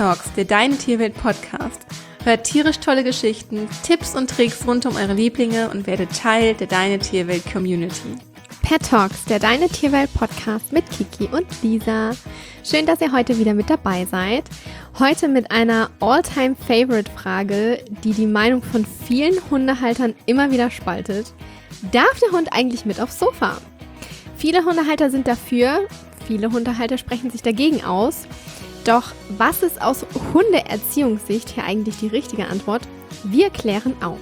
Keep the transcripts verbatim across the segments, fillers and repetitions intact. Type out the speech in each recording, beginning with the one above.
Talks, der Deine Tierwelt Podcast. Hört tierisch tolle Geschichten, Tipps und Tricks rund um eure Lieblinge und werdet Teil der Deine Tierwelt Community. Pet Talks, der Deine Tierwelt Podcast mit Kiki und Lisa. Schön, dass ihr heute wieder mit dabei seid. Heute mit einer All-Time-Favorite-Frage, die die Meinung von vielen Hundehaltern immer wieder spaltet. Darf der Hund eigentlich mit aufs Sofa? Viele Hundehalter sind dafür, viele Hundehalter sprechen sich dagegen aus. Doch was ist aus Hundeerziehungssicht hier eigentlich die richtige Antwort? Wir klären auf.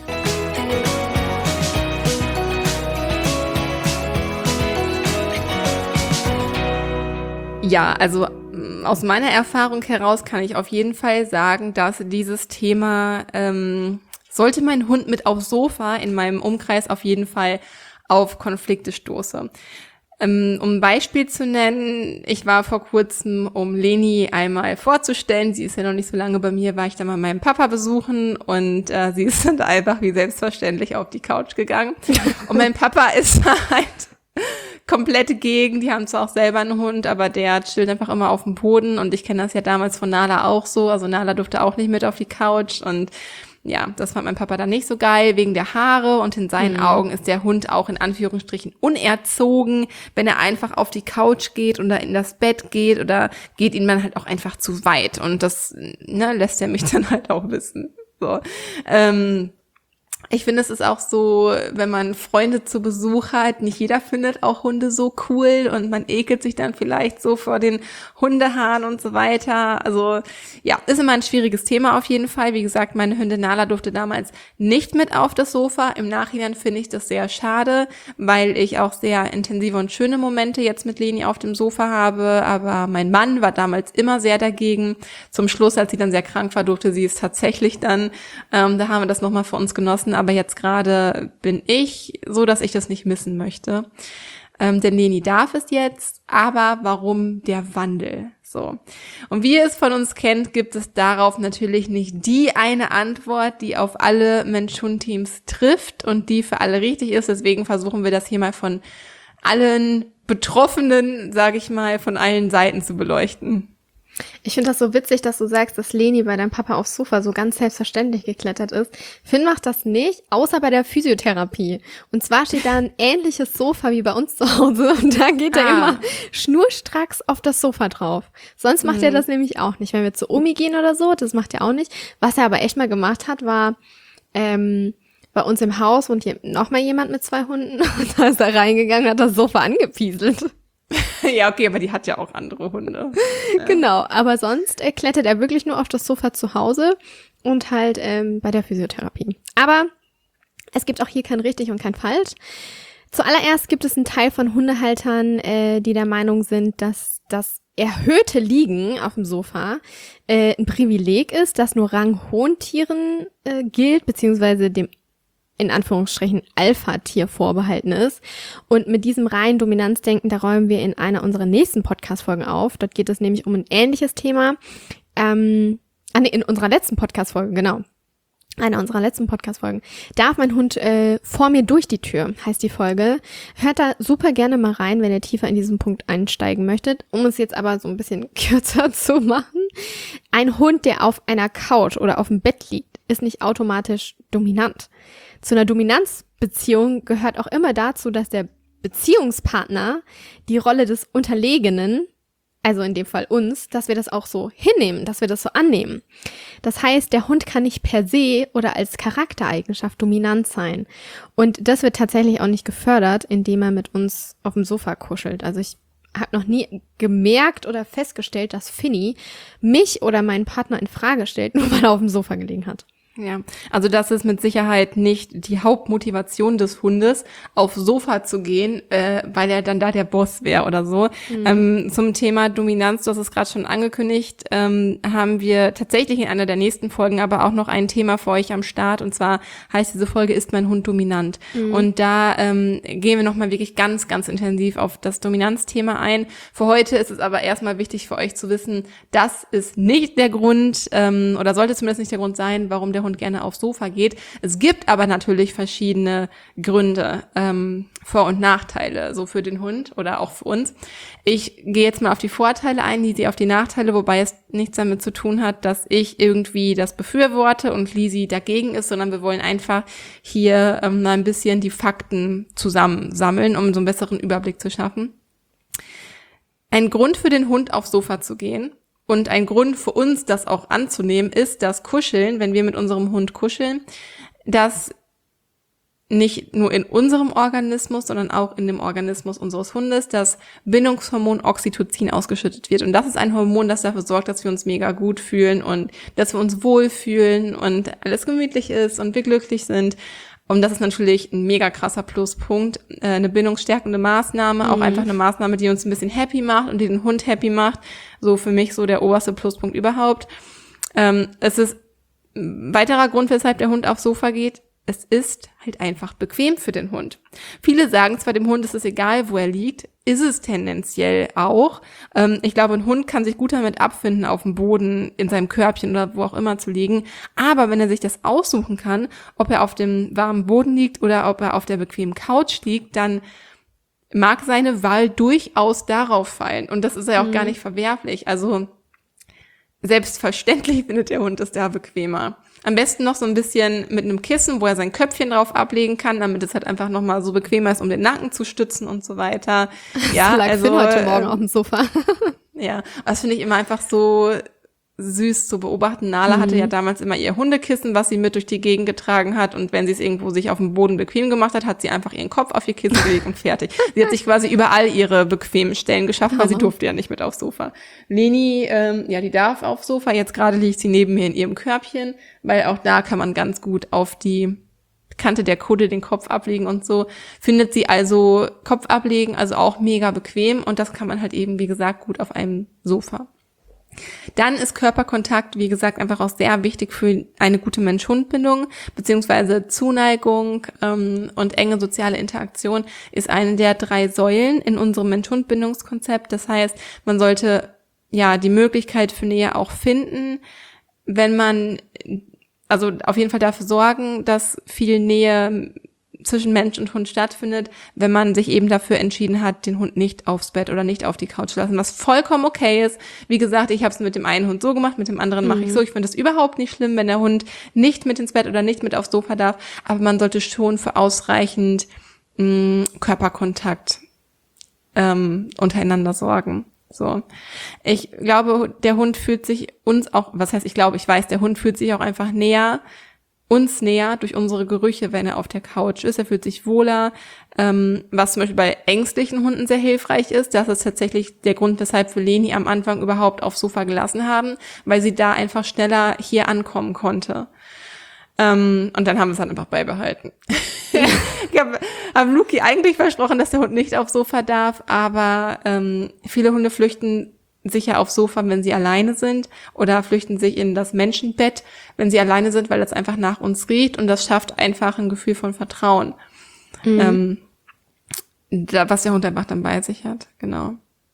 Ja, also aus meiner Erfahrung heraus kann ich auf jeden Fall sagen, dass dieses Thema, ähm, sollte mein Hund mit aufs Sofa in meinem Umkreis auf jeden Fall auf Konflikte stoße. Um ein Beispiel zu nennen, ich war vor kurzem, um Leni einmal vorzustellen, sie ist ja noch nicht so lange bei mir, war ich dann mal meinen Papa besuchen und äh, sie ist dann einfach wie selbstverständlich auf die Couch gegangen. Und mein Papa ist halt komplette Gegend, die haben zwar auch selber einen Hund, aber der chillt einfach immer auf dem Boden und ich kenne das ja damals von Nala auch so, also Nala durfte auch nicht mit auf die Couch und ja, das fand mein Papa dann nicht so geil, wegen der Haare und in seinen mhm. Augen ist der Hund auch in Anführungsstrichen unerzogen, wenn er einfach auf die Couch geht oder in das Bett geht oder geht ihm dann halt auch einfach zu weit und das ne, lässt er mich dann halt auch wissen. So, ähm, ich finde, es ist auch so, wenn man Freunde zu Besuch hat, nicht jeder findet auch Hunde so cool und man ekelt sich dann vielleicht so vor den Hundehaaren und so weiter. Also ja, ist immer ein schwieriges Thema auf jeden Fall. Wie gesagt, meine Hündin Nala durfte damals nicht mit auf das Sofa. Im Nachhinein finde ich das sehr schade, weil ich auch sehr intensive und schöne Momente jetzt mit Leni auf dem Sofa habe. Aber mein Mann war damals immer sehr dagegen. Zum Schluss, als sie dann sehr krank war, durfte sie es tatsächlich dann. Ähm, da haben wir das nochmal für uns genossen. Aber jetzt gerade bin ich so, dass ich das nicht missen möchte. Ähm, denn Leni darf es jetzt, aber warum der Wandel? So. Und wie ihr es von uns kennt, gibt es darauf natürlich nicht die eine Antwort, die auf alle Mensch-Hund-Teams trifft und die für alle richtig ist. Deswegen versuchen wir das hier mal von allen Betroffenen, sage ich mal, von allen Seiten zu beleuchten. Ich finde das so witzig, dass du sagst, dass Leni bei deinem Papa aufs Sofa so ganz selbstverständlich geklettert ist. Finn macht das nicht, außer bei der Physiotherapie. Und zwar steht da ein ähnliches Sofa wie bei uns zu Hause und da geht er ah. immer schnurstracks auf das Sofa drauf. Sonst macht mhm. er das nämlich auch nicht. Wenn wir zu Omi gehen oder so, das macht er auch nicht. Was er aber echt mal gemacht hat, war ähm, bei uns im Haus wohnt hier noch mal jemand mit zwei Hunden und da ist er reingegangen und hat das Sofa angepieselt. Ja, okay, aber die hat ja auch andere Hunde. Ja. Genau, aber sonst äh, klettert er wirklich nur auf das Sofa zu Hause und halt ähm, bei der Physiotherapie. Aber es gibt auch hier kein richtig und kein falsch. Zuallererst gibt es einen Teil von Hundehaltern, äh, die der Meinung sind, dass das erhöhte Liegen auf dem Sofa äh, ein Privileg ist, das nur ranghohen Tieren äh, gilt, beziehungsweise dem in Anführungsstrichen Alpha-Tier vorbehalten ist. Und mit diesem reinen Dominanzdenken, da räumen wir in einer unserer nächsten Podcast-Folgen auf. Dort geht es nämlich um ein ähnliches Thema. Ähm, ah, nee, in unserer letzten Podcast-Folge, genau. Einer unserer letzten Podcast-Folgen. Darf mein Hund äh, vor mir durch die Tür, heißt die Folge. Hört da super gerne mal rein, wenn ihr tiefer in diesen Punkt einsteigen möchtet. Um es jetzt aber so ein bisschen kürzer zu machen. Ein Hund, der auf einer Couch oder auf dem Bett liegt, ist nicht automatisch dominant. Zu einer Dominanzbeziehung gehört auch immer dazu, dass der Beziehungspartner die Rolle des Unterlegenen, also in dem Fall uns, dass wir das auch so hinnehmen, dass wir das so annehmen. Das heißt, der Hund kann nicht per se oder als Charaktereigenschaft dominant sein. Und das wird tatsächlich auch nicht gefördert, indem er mit uns auf dem Sofa kuschelt. Also ich habe noch nie gemerkt oder festgestellt, dass Finny mich oder meinen Partner in Frage stellt, nur weil er auf dem Sofa gelegen hat. Ja, also das ist mit Sicherheit nicht die Hauptmotivation des Hundes, aufs Sofa zu gehen, äh, weil er dann da der Boss wäre oder so. Mhm. Ähm, zum Thema Dominanz, du hast es gerade schon angekündigt, ähm, haben wir tatsächlich in einer der nächsten Folgen aber auch noch ein Thema für euch am Start und zwar heißt diese Folge, ist mein Hund dominant? Mhm. Und da ähm, gehen wir nochmal wirklich ganz, ganz intensiv auf das Dominanzthema ein. Für heute ist es aber erstmal wichtig für euch zu wissen, das ist nicht der Grund ähm, oder sollte zumindest nicht der Grund sein, warum der Hund Hund gerne aufs Sofa geht. Es gibt aber natürlich verschiedene Gründe, ähm, Vor- und Nachteile, so für den Hund oder auch für uns. Ich gehe jetzt mal auf die Vorteile ein, Lisi auf die Nachteile, wobei es nichts damit zu tun hat, dass ich irgendwie das befürworte und Lisi dagegen ist, sondern wir wollen einfach hier ähm, mal ein bisschen die Fakten zusammensammeln, um so einen besseren Überblick zu schaffen. Ein Grund für den Hund, aufs Sofa zu gehen und ein Grund für uns, das auch anzunehmen, ist, dass Kuscheln, wenn wir mit unserem Hund kuscheln, dass nicht nur in unserem Organismus, sondern auch in dem Organismus unseres Hundes das Bindungshormon Oxytocin ausgeschüttet wird. Und das ist ein Hormon, das dafür sorgt, dass wir uns mega gut fühlen und dass wir uns wohlfühlen und alles gemütlich ist und wir glücklich sind. Und das ist natürlich ein mega krasser Pluspunkt, äh, eine bindungsstärkende Maßnahme, mhm. auch einfach eine Maßnahme, die uns ein bisschen happy macht und die den Hund happy macht. So für mich so der oberste Pluspunkt überhaupt. Ähm, es ist ein weiterer Grund, weshalb der Hund aufs Sofa geht. Es ist halt einfach bequem für den Hund. Viele sagen zwar, dem Hund ist es egal, wo er liegt, ist es tendenziell auch. Ähm, ich glaube, ein Hund kann sich gut damit abfinden, auf dem Boden, in seinem Körbchen oder wo auch immer zu liegen. Aber wenn er sich das aussuchen kann, ob er auf dem warmen Boden liegt oder ob er auf der bequemen Couch liegt, dann mag seine Wahl durchaus darauf fallen. Und das ist ja auch mhm. gar nicht verwerflich. Also selbstverständlich findet der Hund es da bequemer. Am besten noch so ein bisschen mit einem Kissen, wo er sein Köpfchen drauf ablegen kann, damit es halt einfach nochmal so bequemer ist, um den Nacken zu stützen und so weiter. Ja, lag also Finn heute Morgen auf dem Sofa. Ja, das finde ich immer einfach so süß zu beobachten. Nala mhm. hatte ja damals immer ihr Hundekissen, was sie mit durch die Gegend getragen hat, und wenn sie es irgendwo sich auf dem Boden bequem gemacht hat, hat sie einfach ihren Kopf auf ihr Kissen gelegt und fertig. Sie hat sich quasi überall ihre bequemen Stellen geschaffen, weil sie durfte ja nicht mit aufs Sofa. Leni, ähm, ja, die darf aufs Sofa, jetzt gerade liegt sie neben mir in ihrem Körbchen, weil auch da kann man ganz gut auf die Kante der Kutte den Kopf ablegen und so. Findet sie also Kopf ablegen, also auch mega bequem, und das kann man halt eben, wie gesagt, gut auf einem Sofa. Dann ist Körperkontakt, wie gesagt, einfach auch sehr wichtig für eine gute Mensch-Hund-Bindung, beziehungsweise Zuneigung ähm, und enge soziale Interaktion ist eine der drei Säulen in unserem Mensch-Hund-Bindungskonzept. Das heißt, man sollte ja die Möglichkeit für Nähe auch finden, wenn man, also auf jeden Fall dafür sorgen, dass viel Nähe zwischen Mensch und Hund stattfindet, wenn man sich eben dafür entschieden hat, den Hund nicht aufs Bett oder nicht auf die Couch zu lassen, was vollkommen okay ist. Wie gesagt, ich habe es mit dem einen Hund so gemacht, mit dem anderen mhm. mache ich so. Ich finde es überhaupt nicht schlimm, wenn der Hund nicht mit ins Bett oder nicht mit aufs Sofa darf, aber man sollte schon für ausreichend mh, Körperkontakt ähm, untereinander sorgen. So, ich glaube, der Hund fühlt sich uns auch, was heißt ich glaube, ich weiß, der Hund fühlt sich auch einfach näher, uns näher durch unsere Gerüche, wenn er auf der Couch ist. Er fühlt sich wohler, ähm, was zum Beispiel bei ängstlichen Hunden sehr hilfreich ist. Das ist tatsächlich der Grund, weshalb wir Leni am Anfang überhaupt aufs Sofa gelassen haben, weil sie da einfach schneller hier ankommen konnte. Ähm, und dann haben wir es dann einfach beibehalten. Ich habe hab Luki eigentlich versprochen, dass der Hund nicht aufs Sofa darf, aber ähm, viele Hunde flüchten sicher aufs Sofa, wenn sie alleine sind, oder flüchten sich in das Menschenbett, wenn sie alleine sind, weil das einfach nach uns riecht, und das schafft einfach ein Gefühl von Vertrauen, mhm. ähm, da, was der Hund einfach dann bei sich hat, genau.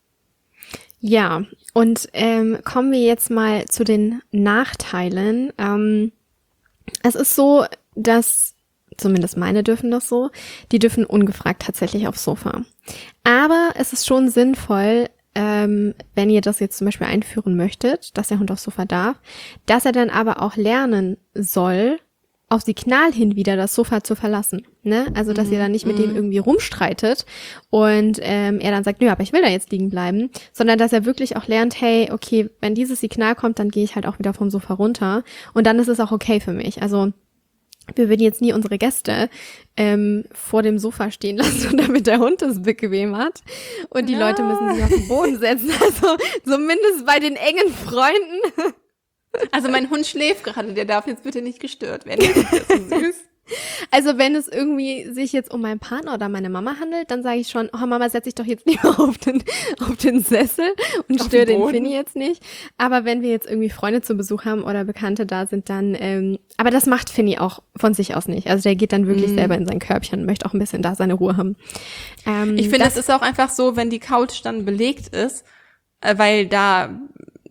Ja, und ähm, kommen wir jetzt mal zu den Nachteilen. Ähm, es ist so, dass zumindest meine dürfen das so, die dürfen ungefragt tatsächlich aufs Sofa. Aber es ist schon sinnvoll, Ähm, wenn ihr das jetzt zum Beispiel einführen möchtet, dass der Hund aufs Sofa darf, dass er dann aber auch lernen soll, auf Signal hin wieder das Sofa zu verlassen, ne? Also, dass mm, ihr dann nicht mit mm. dem irgendwie rumstreitet und ähm, er dann sagt, nö, aber ich will da jetzt liegen bleiben, sondern dass er wirklich auch lernt, hey, okay, wenn dieses Signal kommt, dann gehe ich halt auch wieder vom Sofa runter, und dann ist es auch okay für mich. Also wir würden jetzt nie unsere Gäste ähm, vor dem Sofa stehen lassen, damit der Hund es bequem hat. Und die ja. Leute müssen sich auf den Boden setzen. Also zumindest bei den engen Freunden. Also mein Hund schläft gerade, der darf jetzt bitte nicht gestört werden. Das ist so süß. Also wenn es irgendwie sich jetzt um meinen Partner oder meine Mama handelt, dann sage ich schon, oh Mama, setz dich doch jetzt lieber auf den, auf den Sessel und störe den Finny jetzt nicht. Aber wenn wir jetzt irgendwie Freunde zu Besuch haben oder Bekannte da sind, dann, ähm, aber das macht Finny auch von sich aus nicht. Also der geht dann wirklich mm. selber in sein Körbchen und möchte auch ein bisschen da seine Ruhe haben. Ähm, ich finde, es ist auch einfach so, wenn die Couch dann belegt ist, äh, weil da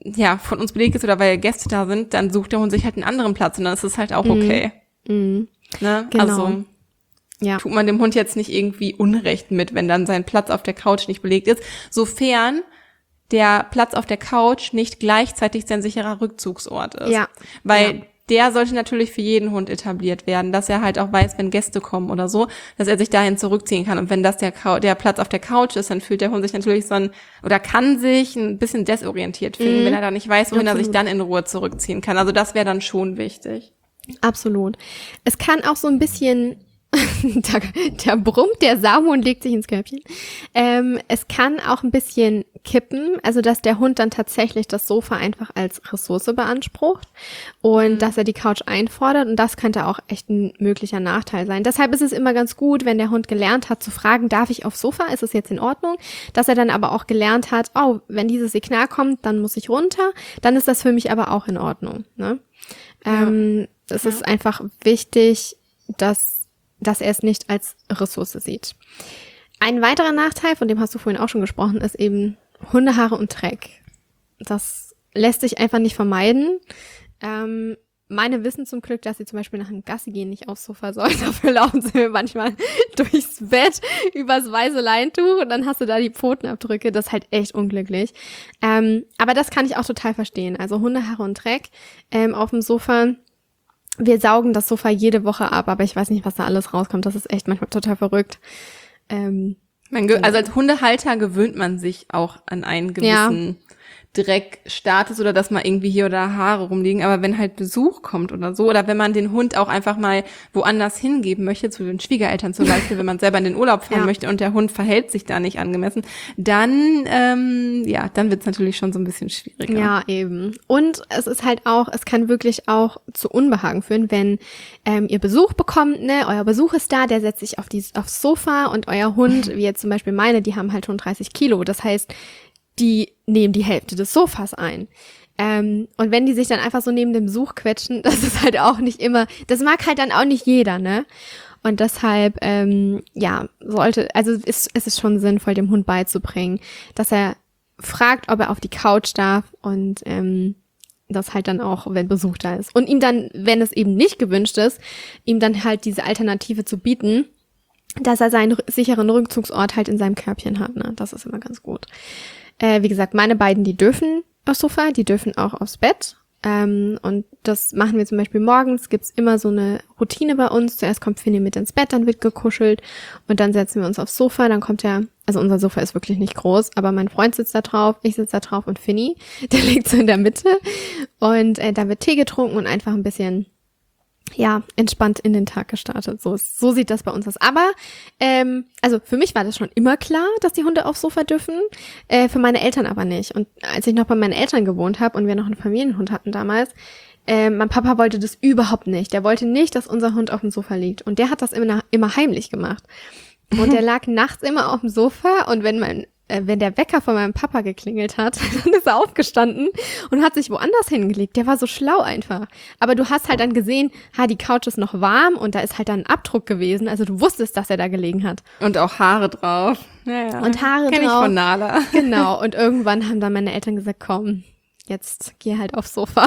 ja von uns belegt ist oder weil Gäste da sind, dann sucht der Hund sich halt einen anderen Platz und dann ist es halt auch okay. Mhm. Ne? Genau. Also Ja. tut man dem Hund jetzt nicht irgendwie Unrecht mit, wenn dann sein Platz auf der Couch nicht belegt ist, sofern der Platz auf der Couch nicht gleichzeitig sein sicherer Rückzugsort ist. Ja. Weil ja. der sollte natürlich für jeden Hund etabliert werden, dass er halt auch weiß, wenn Gäste kommen oder so, dass er sich dahin zurückziehen kann. Und wenn das der, Cou- der Platz auf der Couch ist, dann fühlt der Hund sich natürlich so ein, oder kann sich ein bisschen desorientiert fühlen, Mhm. wenn er da nicht weiß, wohin Absolut. er sich dann in Ruhe zurückziehen kann. Also das wäre dann schon wichtig. Absolut. Es kann auch so ein bisschen, da, da brummt der Samu und legt sich ins Körbchen. Ähm, es kann auch ein bisschen kippen, also dass der Hund dann tatsächlich das Sofa einfach als Ressource beansprucht und mhm. dass er die Couch einfordert und das könnte auch echt ein möglicher Nachteil sein. Deshalb ist es immer ganz gut, wenn der Hund gelernt hat zu fragen, darf ich aufs Sofa, ist es jetzt in Ordnung? Dass er dann aber auch gelernt hat, oh, wenn dieses Signal kommt, dann muss ich runter, dann ist das für mich aber auch in Ordnung. Ne? Ja. Ähm, es ja. ist einfach wichtig, dass dass er es nicht als Ressource sieht. Ein weiterer Nachteil, von dem hast du vorhin auch schon gesprochen, ist eben Hundehaare und Dreck. Das lässt sich einfach nicht vermeiden. Ähm, meine wissen zum Glück, dass sie zum Beispiel nach dem Gassi gehen nicht aufs Sofa sollen. Dafür laufen sie mir manchmal durchs Bett, übers weiße Leintuch und dann hast du da die Pfotenabdrücke. Das ist halt echt unglücklich. Ähm, aber das kann ich auch total verstehen. Also Hundehaare und Dreck ähm, auf dem Sofa. Wir saugen das Sofa jede Woche ab, aber ich weiß nicht, was da alles rauskommt. Das ist echt manchmal total verrückt. Ähm, man ge- also als Hundehalter gewöhnt man sich auch an einen gewissen ja. Dreckstatus oder dass mal irgendwie hier oder Haare rumliegen. Aber wenn halt Besuch kommt oder so, oder wenn man den Hund auch einfach mal woanders hingeben möchte, zu den Schwiegereltern zum Beispiel, wenn man selber in den Urlaub fahren ja. möchte und der Hund verhält sich da nicht angemessen, dann, ähm, ja, dann wird's natürlich schon so ein bisschen schwieriger. Ja, eben. Und es ist halt auch, es kann wirklich auch zu Unbehagen führen, wenn ähm, ihr Besuch bekommt, ne, euer Besuch ist da, der setzt sich auf die, aufs Sofa und euer Hund, wie jetzt zum Beispiel meine, die haben halt schon dreißig Kilo. Das heißt, die nehmen die Hälfte des Sofas ein. Ähm, und wenn die sich dann einfach so neben dem Besuch quetschen, das ist halt auch nicht immer, das mag halt dann auch nicht jeder, ne? Und deshalb, ähm, ja, sollte, also ist, ist es schon sinnvoll, dem Hund beizubringen, dass er fragt, ob er auf die Couch darf und ähm, das halt dann auch, wenn Besuch da ist. Und ihm dann, wenn es eben nicht gewünscht ist, ihm dann halt diese Alternative zu bieten, dass er seinen sicheren Rückzugsort halt in seinem Körbchen hat, ne? Das ist immer ganz gut. Äh, wie gesagt, meine beiden, die dürfen aufs Sofa, die dürfen auch aufs Bett. Ähm, und das machen wir zum Beispiel morgens, gibt's immer so eine Routine bei uns. Zuerst kommt Finny mit ins Bett, dann wird gekuschelt und dann setzen wir uns aufs Sofa. Dann kommt er, also unser Sofa ist wirklich nicht groß, aber mein Freund sitzt da drauf, ich sitze da drauf und Finny, der liegt so in der Mitte. Und äh, da wird Tee getrunken und einfach ein bisschen, ja, entspannt in den Tag gestartet. So, so sieht das bei uns aus. Aber, ähm, also für mich war das schon immer klar, dass die Hunde aufs Sofa dürfen, äh, für meine Eltern aber nicht. Und als ich noch bei meinen Eltern gewohnt habe und wir noch einen Familienhund hatten damals, äh, mein Papa wollte das überhaupt nicht. Der wollte nicht, dass unser Hund auf dem Sofa liegt. Und der hat das immer, immer heimlich gemacht. Und der lag nachts immer auf dem Sofa und wenn mein äh, wenn der Wecker von meinem Papa geklingelt hat, dann ist er aufgestanden und hat sich woanders hingelegt. Der war so schlau einfach. Aber du hast halt dann gesehen, ha, die Couch ist noch warm und da ist halt dann ein Abdruck gewesen. Also du wusstest, dass er da gelegen hat. Und auch Haare drauf. Ja, ja. Und Haare Kenn drauf. Kenn ich von Nala. Genau. Und irgendwann haben dann meine Eltern gesagt, komm, jetzt geh halt aufs Sofa.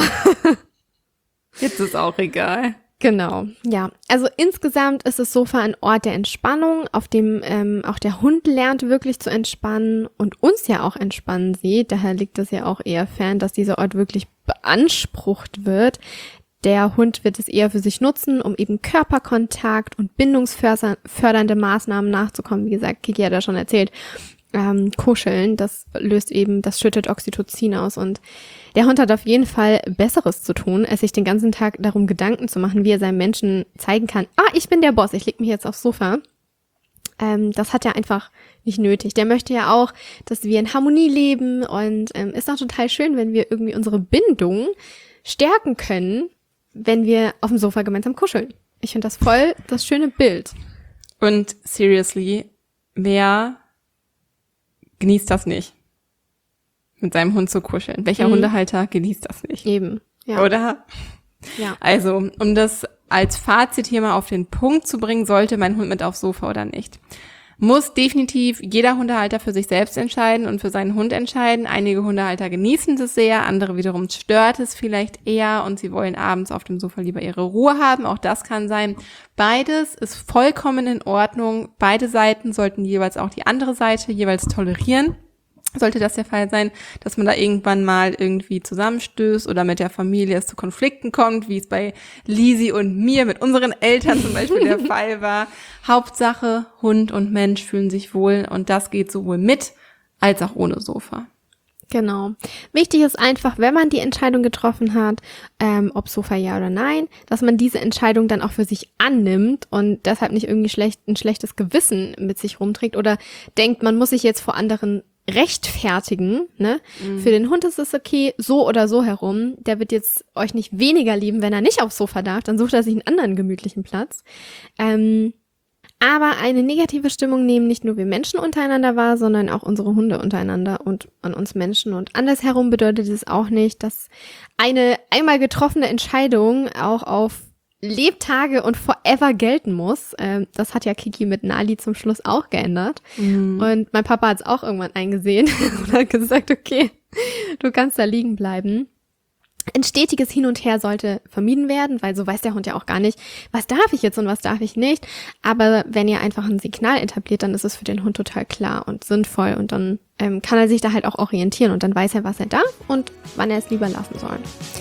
Jetzt ist auch egal. Genau, ja. Also insgesamt ist das Sofa ein Ort der Entspannung, auf dem ähm, auch der Hund lernt, wirklich zu entspannen und uns ja auch entspannen sieht. Daher liegt es ja auch eher fern, dass dieser Ort wirklich beansprucht wird. Der Hund wird es eher für sich nutzen, um eben Körperkontakt und bindungsfördernde Maßnahmen nachzukommen. Wie gesagt, Kiki hat ja schon erzählt, ähm, Kuscheln, das löst eben, das schüttet Oxytocin aus und der Hund hat auf jeden Fall Besseres zu tun, als sich den ganzen Tag darum Gedanken zu machen, wie er seinem Menschen zeigen kann, ah, ich bin der Boss, ich leg mich jetzt aufs Sofa. Ähm, das hat er einfach nicht nötig. Der möchte ja auch, dass wir in Harmonie leben und ähm, ist auch total schön, wenn wir irgendwie unsere Bindung stärken können, wenn wir auf dem Sofa gemeinsam kuscheln. Ich finde das voll das schöne Bild. Und seriously, wer genießt das nicht? Mit seinem Hund zu kuscheln. Welcher mhm. Hundehalter genießt das nicht? Eben, ja. Oder? Ja. Also, um das als Fazit hier mal auf den Punkt zu bringen, sollte mein Hund mit aufs Sofa oder nicht? muss definitiv jeder Hundehalter für sich selbst entscheiden und für seinen Hund entscheiden. Einige Hundehalter genießen das sehr, andere wiederum stört es vielleicht eher und sie wollen abends auf dem Sofa lieber ihre Ruhe haben. Auch das kann sein. Beides ist vollkommen in Ordnung. Beide Seiten sollten jeweils auch die andere Seite jeweils tolerieren. Sollte das der Fall sein, dass man da irgendwann mal irgendwie zusammenstößt oder mit der Familie es zu Konflikten kommt, wie es bei Lisi und mir mit unseren Eltern zum Beispiel der Fall war. Hauptsache, Hund und Mensch fühlen sich wohl und das geht sowohl mit als auch ohne Sofa. Genau. Wichtig ist einfach, wenn man die Entscheidung getroffen hat, ähm, ob Sofa ja oder nein, dass man diese Entscheidung dann auch für sich annimmt und deshalb nicht irgendwie schlecht, ein schlechtes Gewissen mit sich rumträgt oder denkt, man muss sich jetzt vor anderen rechtfertigen, ne? Mhm. Für den Hund ist es okay, so oder so herum. Der wird jetzt euch nicht weniger lieben, wenn er nicht aufs Sofa darf, dann sucht er sich einen anderen gemütlichen Platz. Ähm, aber eine negative Stimmung nehmen nicht nur wir Menschen untereinander wahr, sondern auch unsere Hunde untereinander und an uns Menschen. Und andersherum bedeutet es auch nicht, dass eine einmal getroffene Entscheidung auch auf Lebtage und forever gelten muss. Ähm, das hat ja Kiki mit Nali zum Schluss auch geändert. Mhm. Und mein Papa hat es auch irgendwann eingesehen und hat gesagt, okay, du kannst da liegen bleiben. Ein stetiges Hin und Her sollte vermieden werden, weil so weiß der Hund ja auch gar nicht, was darf ich jetzt und was darf ich nicht. Aber wenn ihr einfach ein Signal etabliert, dann ist es für den Hund total klar und sinnvoll und dann ähm, kann er sich da halt auch orientieren und dann weiß er, was er darf und wann er es lieber lassen soll.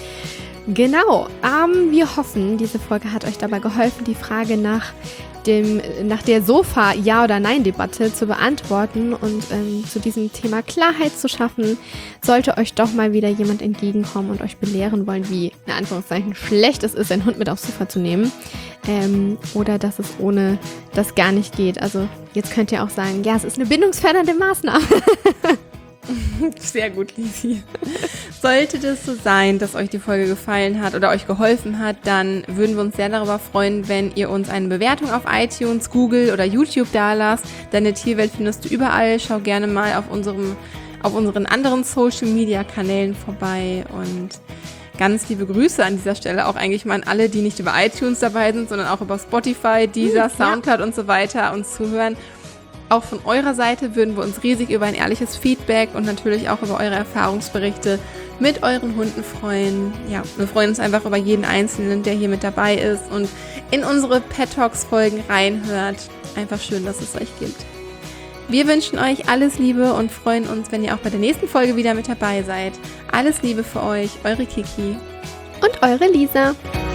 Genau, ähm, wir hoffen, diese Folge hat euch dabei geholfen, die Frage nach dem, nach der Sofa-Ja- oder Nein-Debatte zu beantworten und ähm, zu diesem Thema Klarheit zu schaffen. Sollte euch doch mal wieder jemand entgegenkommen und euch belehren wollen, wie, in Anführungszeichen, schlecht es ist, einen Hund mit aufs Sofa zu nehmen ähm, oder dass es ohne das gar nicht geht. Also jetzt könnt ihr auch sagen, ja, es ist eine bindungsfördernde Maßnahme. Sehr gut, Lisi. Sollte das so sein, dass euch die Folge gefallen hat oder euch geholfen hat, dann würden wir uns sehr darüber freuen, wenn ihr uns eine Bewertung auf iTunes, Google oder YouTube dalasst. Deine Tierwelt findest du überall. Schau gerne mal auf unserem, auf unseren anderen Social-Media-Kanälen vorbei und ganz liebe Grüße an dieser Stelle auch eigentlich mal an alle, die nicht über iTunes dabei sind, sondern auch über Spotify, Deezer, Soundcloud und so weiter uns zuhören. Auch von eurer Seite würden wir uns riesig über ein ehrliches Feedback und natürlich auch über eure Erfahrungsberichte mit euren Hunden freuen. Ja, wir freuen uns einfach über jeden Einzelnen, der hier mit dabei ist und in unsere Pet Talks Folgen reinhört. Einfach schön, dass es euch gibt. Wir wünschen euch alles Liebe und freuen uns, wenn ihr auch bei der nächsten Folge wieder mit dabei seid. Alles Liebe für euch, eure Kiki und eure Lisa.